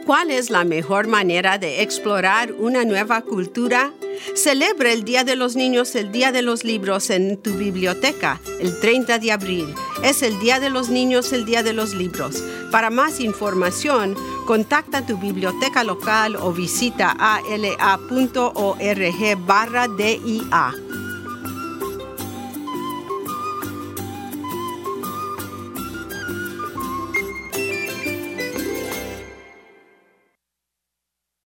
¿Cuál es la mejor manera de explorar una nueva cultura? Celebra el Día de los Niños, el Día de los Libros en tu biblioteca, el 30 de abril. Es el Día de los Niños, el Día de los Libros. Para más información, contacta tu biblioteca local o visita ala.org/DIA.